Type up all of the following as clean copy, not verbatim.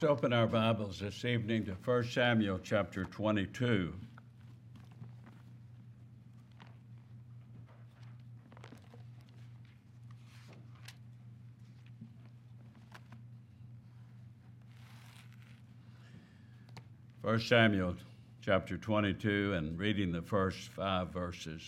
Let's open our Bibles this evening to 1 Samuel chapter 22. First Samuel chapter 22 and reading the first 5 verses.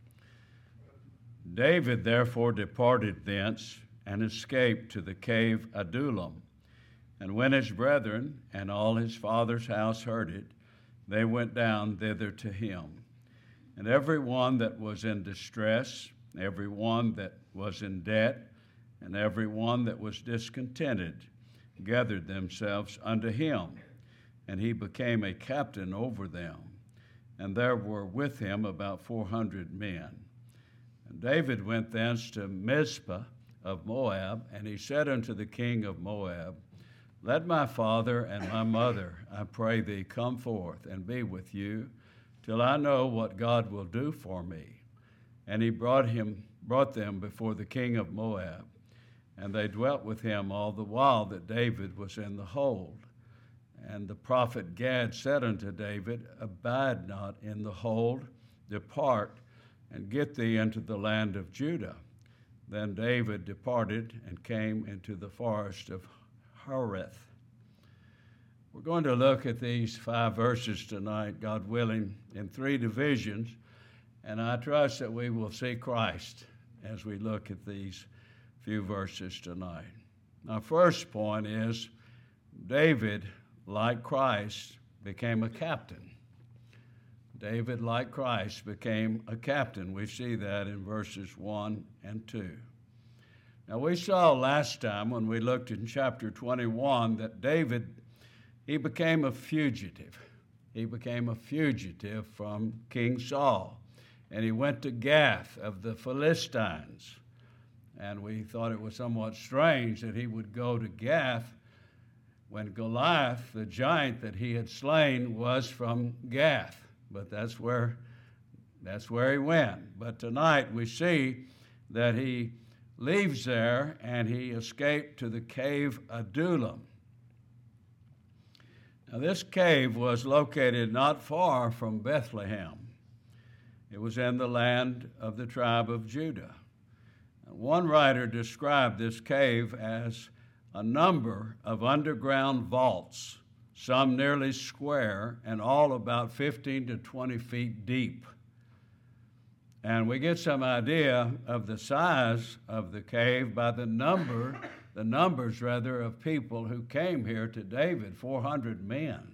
David therefore departed thence and escaped to the cave Adullam. And when his brethren and all his father's house heard it, they went down thither to him. And every one that was in distress, every one that was in debt, and every one that was discontented, gathered themselves unto him. And he became a captain over them. And there were with him about 400 men. And David went thence to Mizpah of Moab, and he said unto the king of Moab, Let my father and my mother, I pray thee, come forth and be with you, till I know what God will do for me. And he brought them before the king of Moab, and they dwelt with him all the while that David was in the hold. And the prophet Gad said unto David, Abide not in the hold, depart, and get thee into the land of Judah. Then David departed and came into the forest of Hareth. We're going to look at these 5 verses tonight, God willing, in 3 divisions, and I trust that we will see Christ as we look at these few verses tonight. Our first point is David, like Christ, became a captain. David, like Christ, became a captain. We see that in verses 1 and 2. Now, we saw last time when we looked in chapter 21 that David, he became a fugitive. He became a fugitive from King Saul. And he went to Gath of the Philistines. And we thought it was somewhat strange that he would go to Gath when Goliath, the giant that he had slain, was from Gath. But that's where he went. But tonight we see that he leaves there and he escaped to the cave Adullam. Now this cave was located not far from Bethlehem. It was in the land of the tribe of Judah. One writer described this cave as a number of underground vaults, some nearly square and all about 15 to 20 feet deep. And we get some idea of the size of the cave by the numbers of people who came here to David, 400 men.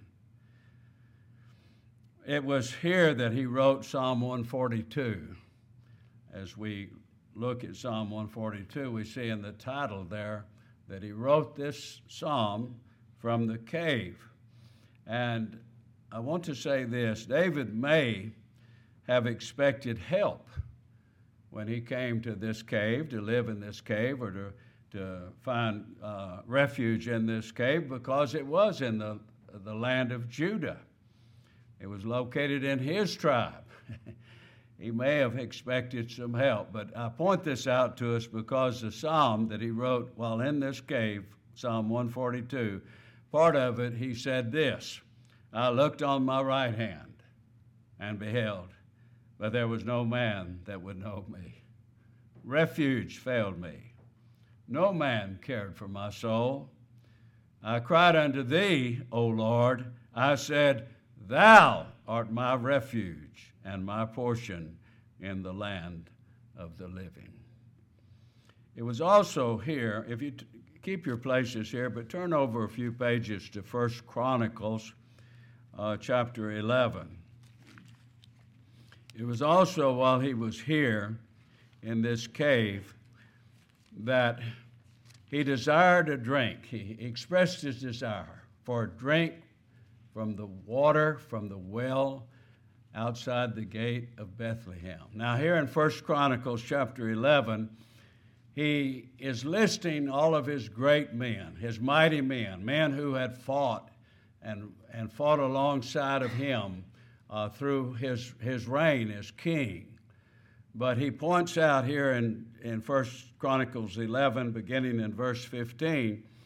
It was here that he wrote Psalm 142. As we look at Psalm 142, we see in the title there that he wrote this psalm from the cave. And I want to say this, David may have expected help when he came to this cave, to live in this cave or to find refuge in this cave, because it was in the land of Judah. It was located in his tribe. He may have expected some help, but I point this out to us because the psalm that he wrote while in this cave, Psalm 142, part of it, he said this, I looked on my right hand and beheld, but there was no man that would know me. Refuge failed me. No man cared for my soul. I cried unto thee, O Lord. I said, Thou art my refuge and my portion in the land of the living. It was also here, if you keep your places here, but turn over a few pages to 1 Chronicles chapter 11. It was also while he was here in this cave that he desired a drink. He expressed his desire for a drink from the water, from the well outside the gate of Bethlehem. Now here in 1 Chronicles chapter 11, he is listing all of his great men, his mighty men who had fought and fought alongside of him through his reign as king. But he points out here in 1 Chronicles 11, beginning in verse 15,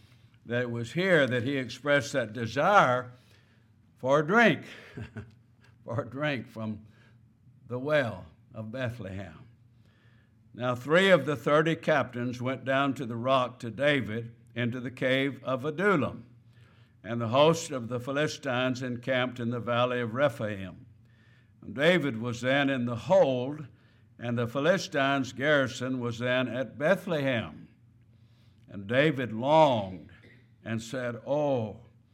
that it was here that he expressed that desire for a drink, for a drink from the well of Bethlehem. Now 3 of the 30 captains went down to the rock to David into the cave of Adullam, and the host of the Philistines encamped in the valley of Rephaim. And David was then in the hold, and the Philistines' garrison was then at Bethlehem. And David longed and said, Oh,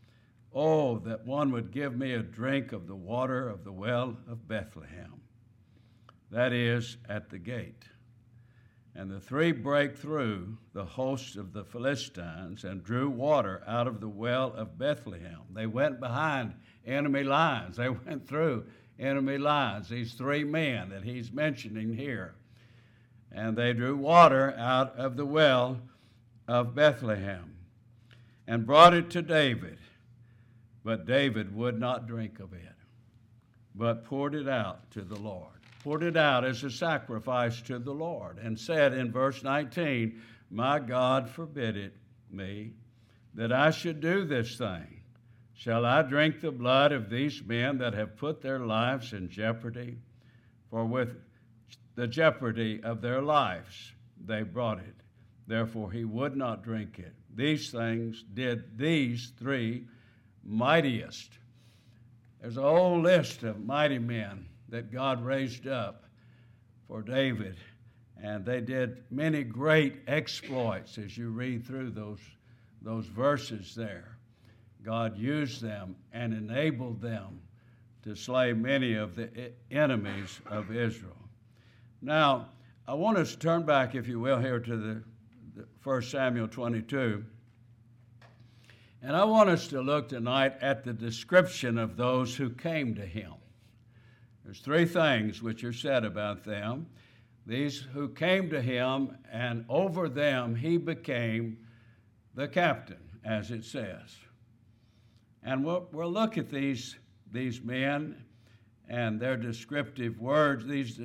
that one would give me a drink of the water of the well of Bethlehem, that is, at the gate. And the 3 brake through the host of the Philistines and drew water out of the well of Bethlehem. They went behind enemy lines. They went through enemy lines, these 3 men that he's mentioning here. And they drew water out of the well of Bethlehem and brought it to David. But David would not drink of it, but poured it out to the Lord. Poured it out as a sacrifice to the Lord, and said in verse 19, My God forbid it me, that I should do this thing. Shall I drink the blood of these men that have put their lives in jeopardy? For with the jeopardy of their lives they brought it. Therefore he would not drink it. These things did these 3 mightiest. There's a whole list of mighty men that God raised up for David, and they did many great exploits as you read through those verses there. God used them and enabled them to slay many of the enemies of Israel. Now, I want us to turn back, if you will, here to the 1 Samuel 22. And I want us to look tonight at the description of those who came to him. There's 3 things which are said about them. These who came to him, and over them he became the captain, as it says. And we'll look at these men and their descriptive words,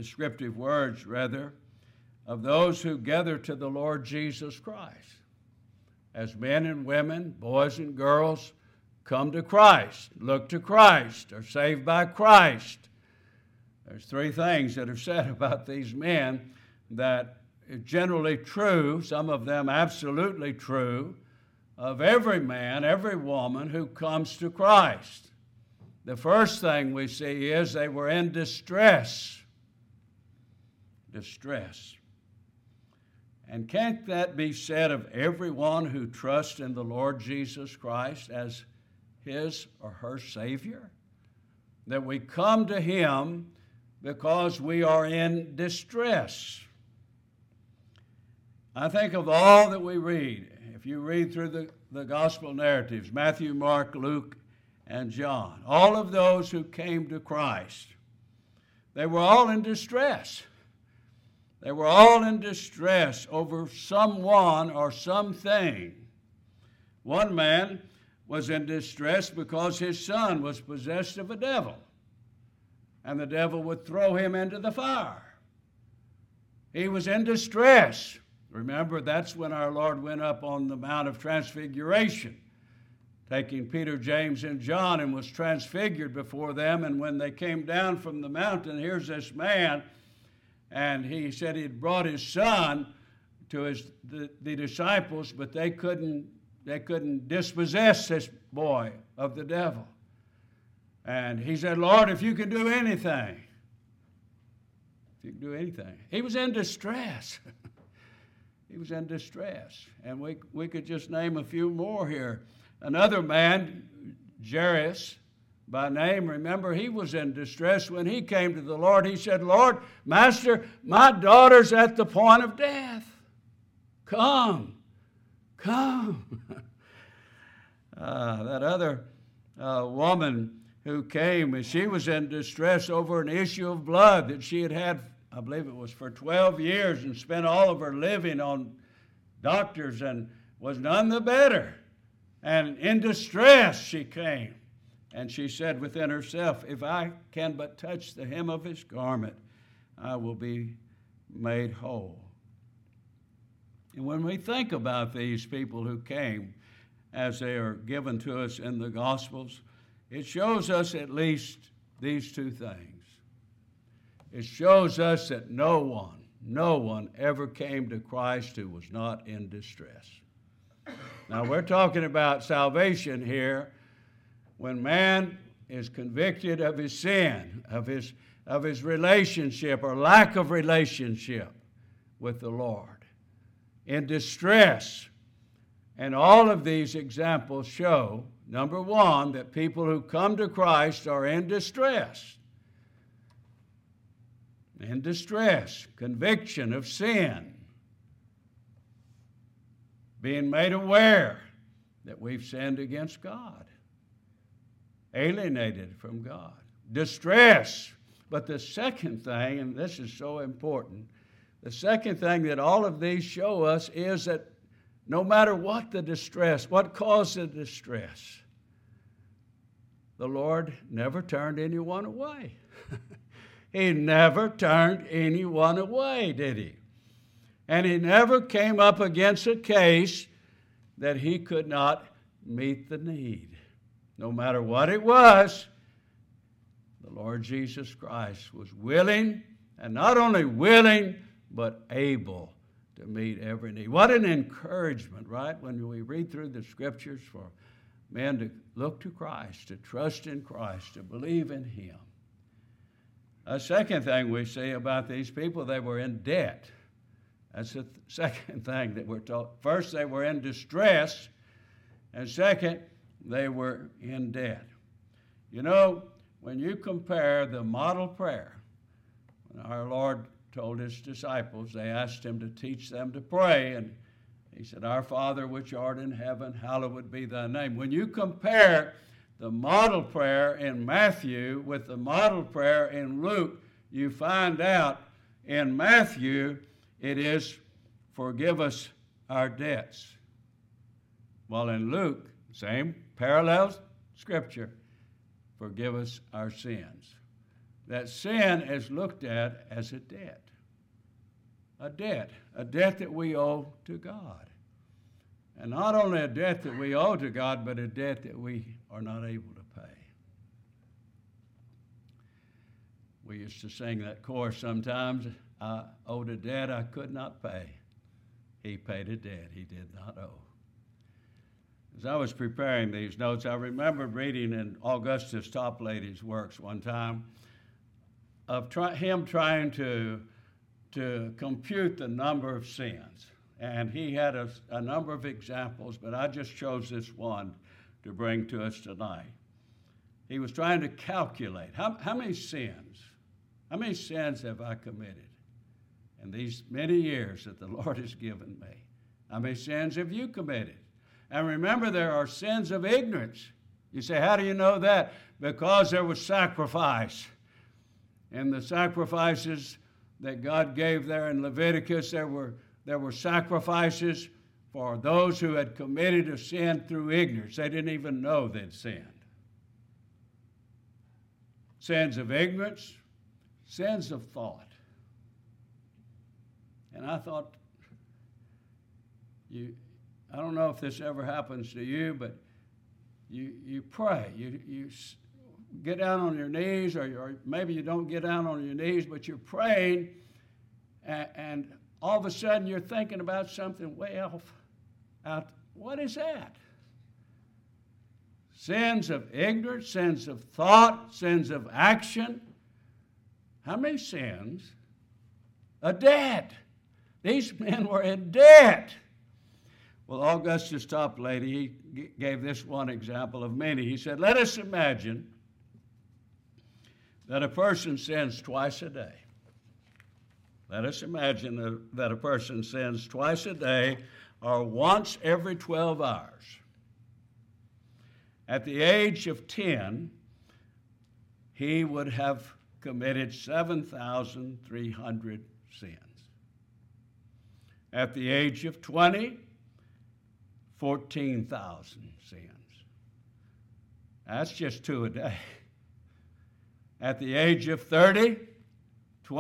of those who gather to the Lord Jesus Christ. As men and women, boys and girls, come to Christ, look to Christ, are saved by Christ. There's 3 things that are said about these men that are generally true, some of them absolutely true, of every man, every woman who comes to Christ. The first thing we see is they were in distress. Distress. And can't that be said of everyone who trusts in the Lord Jesus Christ as his or her Savior? That we come to him because we are in distress. I think of all that we read. If you read through the gospel narratives, Matthew, Mark, Luke, and John, all of those who came to Christ, they were all in distress. They were all in distress over someone or something. One man was in distress because his son was possessed of a devil, and the devil would throw him into the fire. He was in distress. Remember, that's when our Lord went up on the Mount of Transfiguration, taking Peter, James, and John, and was transfigured before them. And when they came down from the mountain, here's this man, and he said he had brought his son to the disciples, but they couldn't dispossess this boy of the devil. And he said, Lord, if you can do anything, if you can do anything. He was in distress. He was in distress. And we could just name a few more here. Another man, Jairus, by name, remember, he was in distress when he came to the Lord. He said, Lord, Master, my daughter's at the point of death. Come. That other woman who came, and she was in distress over an issue of blood that she had had, I believe it was for 12 years, and spent all of her living on doctors and was none the better. And in distress she came. And she said within herself, if I can but touch the hem of his garment, I will be made whole. And when we think about these people who came, as they are given to us in the Gospels, it shows us at least these two things. It shows us that no one ever came to Christ who was not in distress. Now, we're talking about salvation here. When man is convicted of his sin, of his relationship or lack of relationship with the Lord, in distress. And all of these examples show, number one, that people who come to Christ are in distress. In distress, conviction of sin, being made aware that we've sinned against God, alienated from God, distress. But the second thing, and this is so important, the second thing that all of these show us is that no matter what the distress, what caused the distress, the Lord never turned anyone away. He never turned anyone away, did he? And he never came up against a case that he could not meet the need. No matter what it was, the Lord Jesus Christ was willing, and not only willing, but able to meet every need. What an encouragement, right? When we read through the Scriptures for men to look to Christ, to trust in Christ, to believe in Him. A second thing we see about these people, they were in debt. That's the second thing that we're taught. First, they were in distress, and second, they were in debt. You know, when you compare the model prayer, when our Lord told His disciples, they asked Him to teach them to pray, and He said, "Our Father which art in heaven, hallowed be thy name." When you compare the model prayer in Matthew with the model prayer in Luke, you find out in Matthew it is, "Forgive us our debts." While in Luke, same parallel scripture, "Forgive us our sins." That sin is looked at as a debt that we owe to God. And not only a debt that we owe to God, but a debt that we are not able to pay. We used to sing that chorus sometimes, "I owed a debt I could not pay. He paid a debt he did not owe." As I was preparing these notes, I remembered reading in Augustus Toplady's works one time of him trying to compute the number of sins. And he had a number of examples, but I just chose this one to bring to us tonight. He was trying to calculate how many sins have I committed in these many years that the Lord has given me? How many sins have you committed? And remember, there are sins of ignorance. You say, how do you know that? Because there was sacrifice. In the sacrifices that God gave there in Leviticus, there were sacrifices for those who had committed a sin through ignorance. They didn't even know they'd sinned. Sins of ignorance, sins of thought. And I thought, I don't know if this ever happens to you, but you pray. You get down on your knees, or maybe you don't get down on your knees, but you're praying, and all of a sudden you're thinking about something way off. What is that? Sins of ignorance, sins of thought, sins of action. How many sins? A debt. These men were in debt. Well, Augustus Toplady, he gave this one example of many. He said, let us imagine that a person sins twice a day. Let us imagine that a person sins twice a day or once every 12 hours. At the age of 10, he would have committed 7,300 sins. At the age of 20, 14,000 sins. That's just 2 a day. At the age of 30,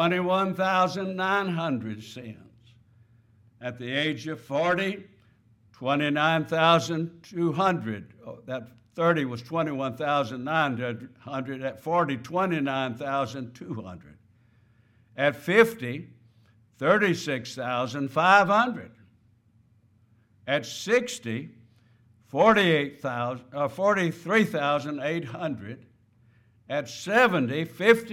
21,900 sins. At the age of 40, 29,200. That 30 was 21,900. At 40, 29,200. At 50, 36,500. At 60, 43,800. At 70,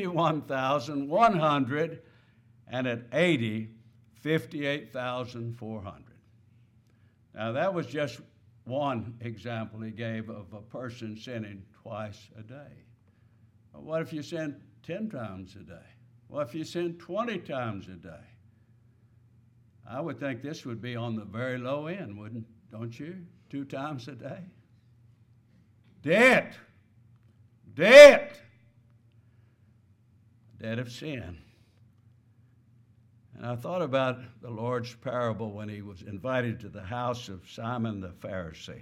51,100. And at 80, 58,400. Now, that was just one example he gave of a person sinning twice a day. But what if you sin 10 times a day? What if you sin 20 times a day? I would think this would be on the very low end, don't you? 2 times a day. Debt of sin. And I thought about the Lord's parable when he was invited to the house of Simon the Pharisee.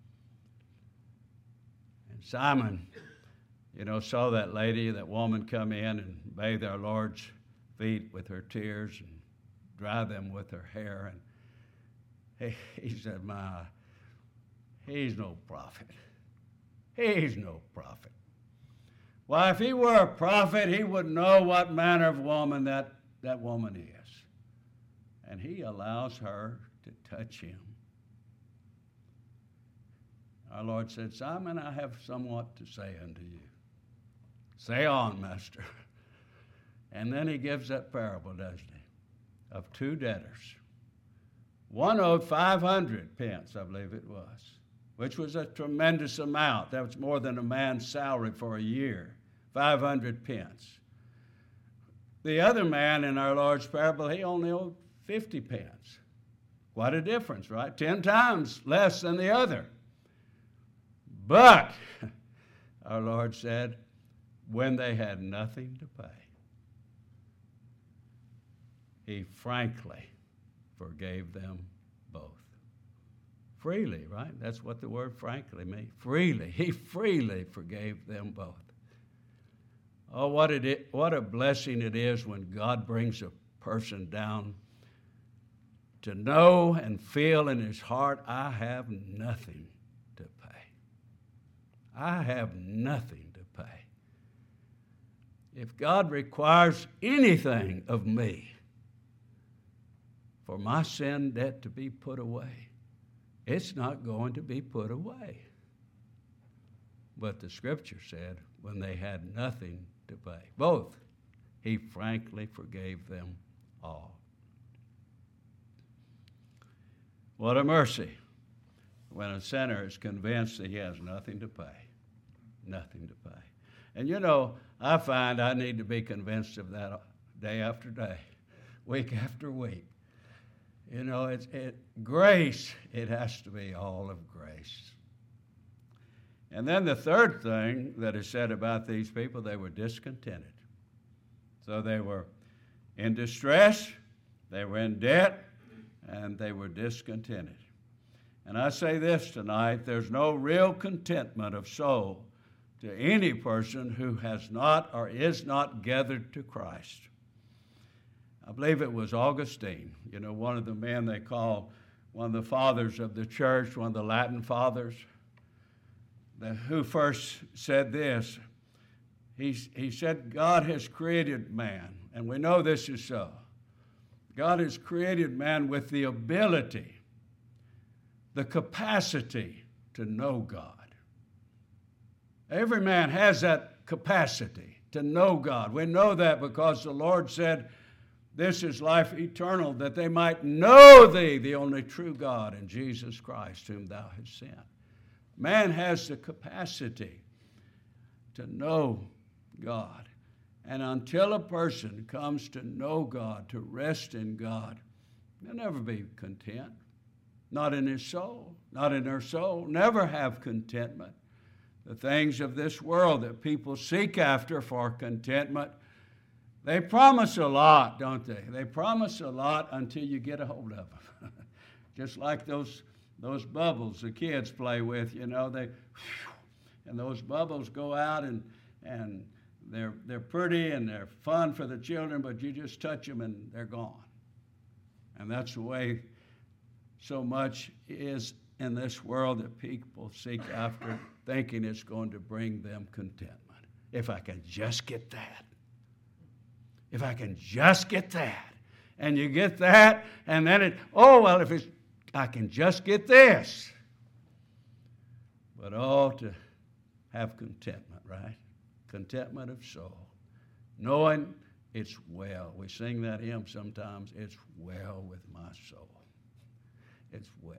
And Simon, saw that woman come in and bathe our Lord's feet with her tears and dry them with her hair. And he said, he's no prophet. He's no prophet. Why, if he were a prophet, he would know what manner of woman that woman is. And he allows her to touch him. Our Lord said, Simon, I have somewhat to say unto you. Say on, Master. And then he gives that parable, doesn't he, of 2 debtors. One owed 500 pence, I believe it was, which was a tremendous amount. That was more than a man's salary for a year, 500 pence. The other man in our Lord's parable, he only owed 50 pence. Quite a difference, right? 10 times less than the other. But, our Lord said, when they had nothing to pay, he frankly forgave them both. Freely, right? That's what the word frankly means. Freely. He freely forgave them both. Oh, what a blessing it is when God brings a person down to know and feel in his heart, I have nothing to pay. I have nothing to pay. If God requires anything of me for my sin debt to be put away, it's not going to be put away. But the Scripture said, when they had nothing to pay, both, he frankly forgave them all. What a mercy when a sinner is convinced that he has nothing to pay. Nothing to pay. And I find I need to be convinced of that day after day, week after week. Grace, it has to be all of grace. And then the third thing that is said about these people, they were discontented. So they were in distress, they were in debt, and they were discontented. And I say this tonight, there's no real contentment of soul to any person who has not or is not gathered to Christ. I believe it was Augustine, one of the men they call one of the fathers of the church, one of the Latin fathers, who first said this. He said, God has created man, and we know this is so. God has created man with the ability, the capacity to know God. Every man has that capacity to know God. We know that because the Lord said, this is life eternal, that they might know thee, the only true God, and Jesus Christ, whom thou hast sent. Man has the capacity to know God. And until a person comes to know God, to rest in God, they'll never be content. Not in his soul, not in her soul. Never have contentment. The things of this world that people seek after for contentment, they promise a lot, don't they? They promise a lot until you get a hold of them. Just like those bubbles the kids play with, and those bubbles go out and they're pretty and they're fun for the children, but you just touch them and they're gone. And that's the way so much is in this world that people seek after, thinking it's going to bring them contentment. If I can just get that. If I can just get that. And you get that, and then I can just get this. But all to have contentment, right? Contentment of soul. Knowing it's well. We sing that hymn sometimes. It's well with my soul. It's well.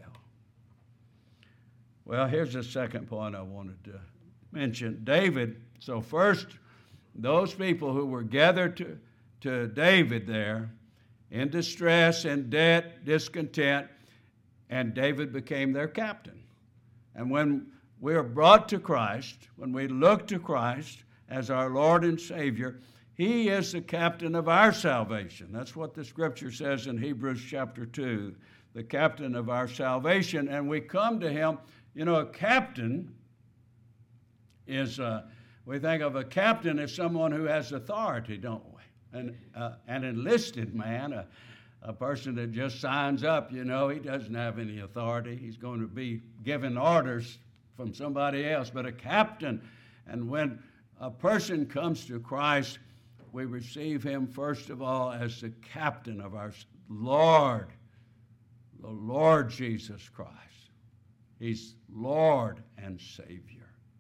Well, here's the second point I wanted to mention. David, so first, those people who were gathered to David there, in distress, in debt, discontent, and David became their captain. And when we are brought to Christ, when we look to Christ as our Lord and Savior, He is the captain of our salvation. That's what the Scripture says in Hebrews chapter 2, the captain of our salvation. And we come to Him. You know, a captain is, we think of a captain as someone who has authority, don't we? An enlisted man, a person that just signs up, you know, he doesn't have any authority. He's going to be given orders from somebody else. But a captain, and when a person comes to Christ, we receive him first of all as the captain of our Lord, the Lord Jesus Christ. He's Lord and Savior.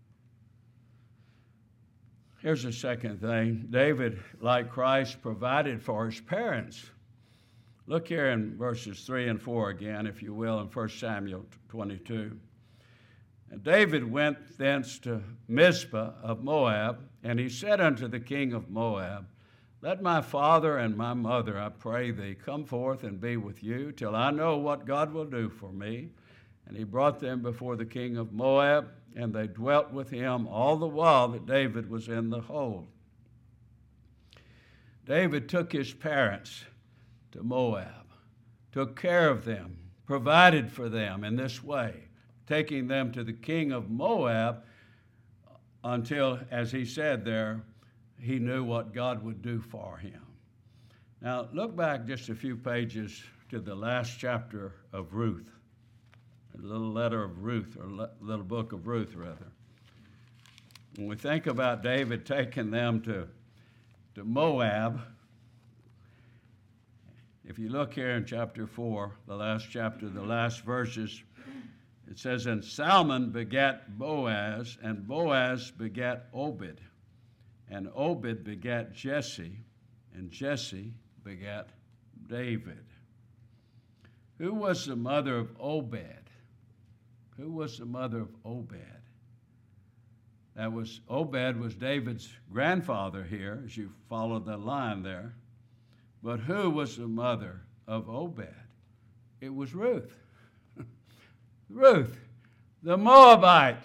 Here's the second thing. David, like Christ, provided for his parents. Look here in verses 3 and 4 again, if you will, in 1 Samuel 22. And David went thence to Mizpah of Moab, and he said unto the king of Moab, Let my father and my mother, I pray thee, come forth and be with you, till I know what God will do for me. And he brought them before the king of Moab, and they dwelt with him all the while that David was in the hold. David took his parents to Moab, took care of them, provided for them in this way, taking them to the king of Moab until, as he said there, he knew what God would do for him. Now, look back just a few pages to the last chapter of Ruth. A little letter of Ruth, or little book of Ruth, rather. When we think about David taking them to Moab, if you look here in chapter 4, the last chapter, the last verses, it says, And Salmon begat Boaz, and Boaz begat Obed, and Obed begat Jesse, and Jesse begat David. Who was the mother of Obed? Who was the mother of Obed? Obed was David's grandfather here, as you follow the line there. But who was the mother of Obed? It was Ruth. Ruth, the Moabitess.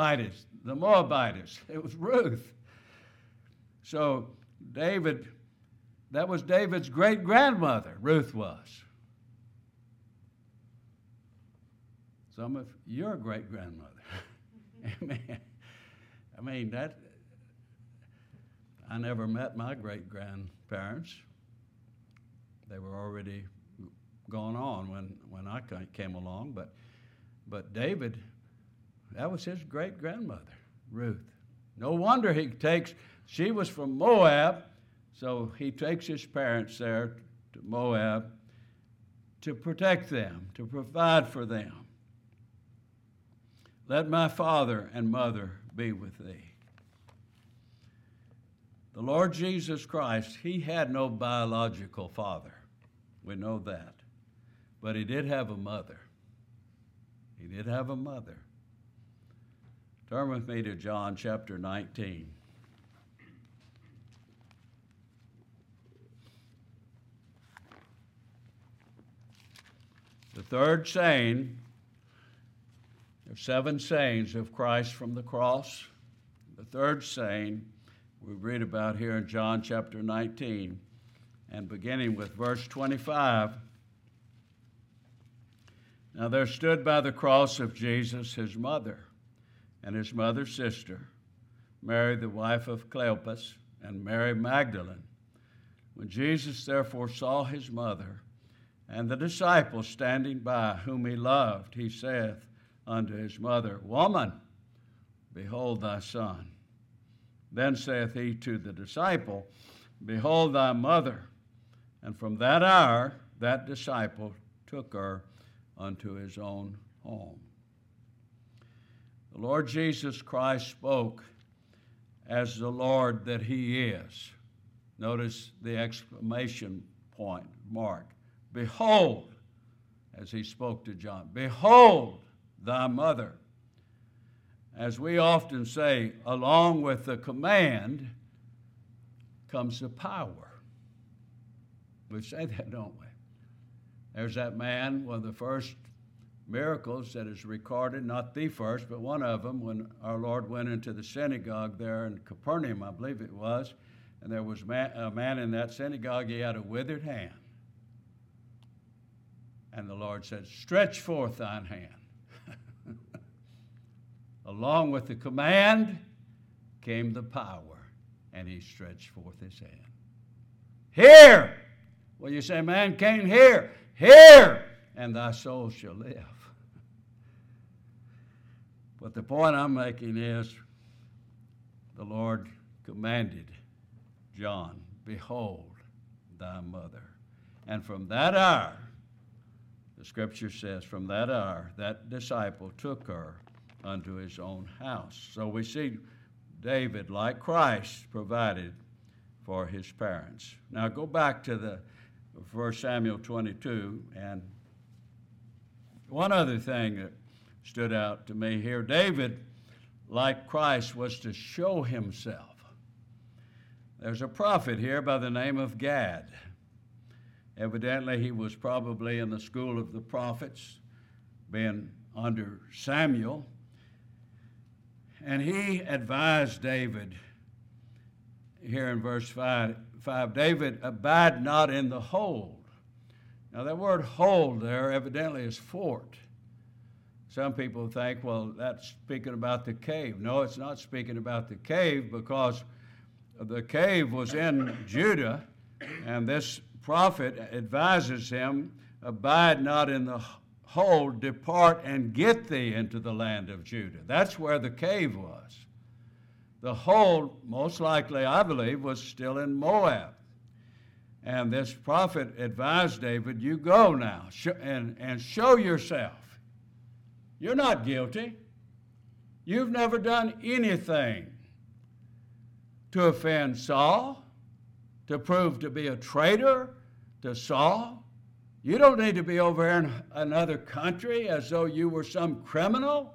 It was Ruth. So David, that was David's great-grandmother, Ruth was. Some of your great-grandmother. Amen. I mean, I never met my great-grandparents. They were already gone on when I came along. But David, that was his great-grandmother, Ruth. No wonder she was from Moab, so he takes his parents there to Moab to protect them, to provide for them. Let my father and mother be with thee. The Lord Jesus Christ, he had no biological father. We know that. But he did have a mother. He did have a mother. Turn with me to John chapter 19. The third saying, there's 7 sayings of Christ from the cross. The third saying we read about here in John chapter 19, and beginning with verse 25. Now there stood by the cross of Jesus his mother and his mother's sister, Mary the wife of Cleopas, and Mary Magdalene. When Jesus therefore saw his mother And the disciple standing by, whom he loved, he saith unto his mother, Woman, behold thy son. Then saith he to the disciple, Behold thy mother. And from that hour that disciple took her unto his own home. The Lord Jesus Christ spoke as the Lord that he is. Notice the exclamation point, mark. Behold, as he spoke to John, behold thy mother. As we often say, along with the command comes the power. We say that, don't we? There's that man, one of the first miracles that is recorded, not the first, but one of them, when our Lord went into the synagogue there in Capernaum, I believe it was, and there was a man in that synagogue, he had a withered hand. And the Lord said, Stretch forth thine hand. Along with the command came the power, and he stretched forth his hand. Here! Well, you say, man came here. Here! And thy soul shall live. But the point I'm making is the Lord commanded John, Behold thy mother. And from that hour, the scripture says, from that hour, that disciple took her unto his own house. So we see David, like Christ, provided for his parents. Now go back to the 1 Samuel 22, and one other thing that stood out to me here, David, like Christ, was to show himself. There's a prophet here by the name of Gad. Evidently, he was probably in the school of the prophets, being under Samuel. And he advised David, here in verse 5, David, abide not in the hold. Now, that word hold there evidently is fort. Some people think, well, that's speaking about the cave. No, it's not speaking about the cave, because the cave was in Judah, and this prophet advises him, abide not in the hold, depart and get thee into the land of Judah. That's where the cave was. The hold, most likely, I believe, was still in Moab. And this prophet advised David, you go now and show yourself. You're not guilty. You've never done anything to offend Saul, to prove to be a traitor to Saul. You don't need to be over in another country as though you were some criminal.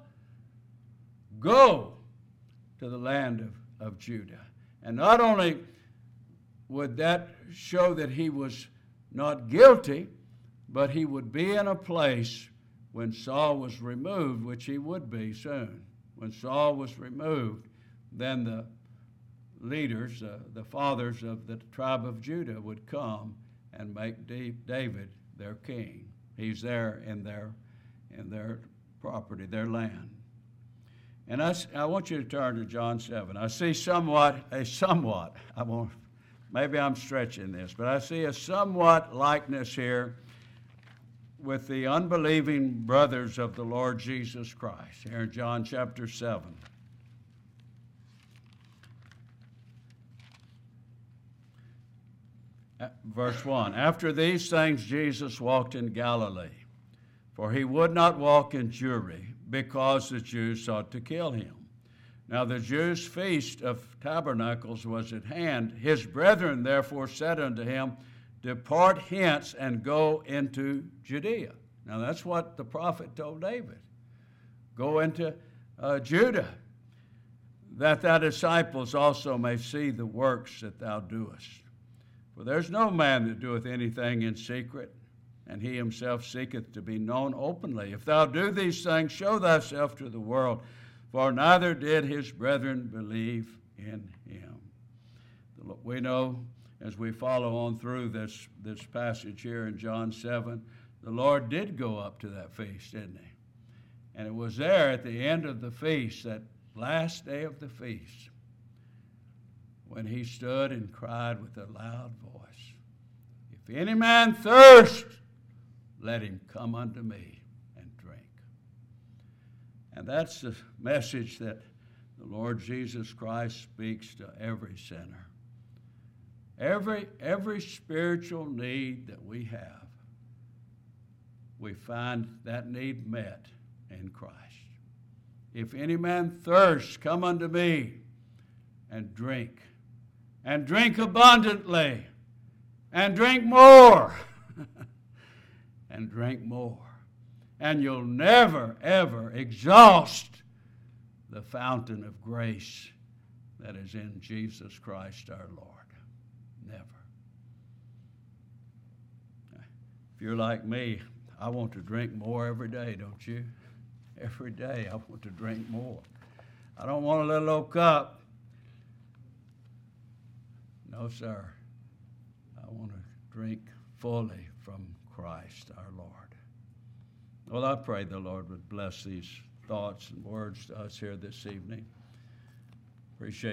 Go to the land of Judah. And not only would that show that he was not guilty, but he would be in a place when Saul was removed, which he would be soon. When Saul was removed, then the leaders, the fathers of the tribe of Judah would come and make David their king. He's there in their property, their land. And I want you to turn to John 7. I see maybe I'm stretching this, but I see a somewhat likeness here with the unbelieving brothers of the Lord Jesus Christ, here in John chapter 7. Verse 1, after these things Jesus walked in Galilee, for he would not walk in Jewry, because the Jews sought to kill him. Now the Jews' feast of tabernacles was at hand. His brethren therefore said unto him, depart hence and go into Judea. Now that's what the prophet told David. Go into Judah, that thy disciples also may see the works that thou doest. For there's no man that doeth anything in secret, and he himself seeketh to be known openly. If thou do these things, show thyself to the world, for neither did his brethren believe in him. We know, as we follow on through this passage here in John 7, the Lord did go up to that feast, didn't he? And it was there at the end of the feast, that last day of the feast, when he stood and cried with a loud voice, if any man thirst, let him come unto me and drink. And that's the message that the Lord Jesus Christ speaks to every sinner. Every spiritual need that we have, we find that need met in Christ. If any man thirst, come unto me and drink abundantly, and drink more, and drink more. And you'll never, ever exhaust the fountain of grace that is in Jesus Christ our Lord. Never. If you're like me, I want to drink more every day, don't you? Every day I want to drink more. I don't want a little old cup. No, sir. I want to drink fully from Christ our Lord. Well, I pray the Lord would bless these thoughts and words to us here this evening. Appreciate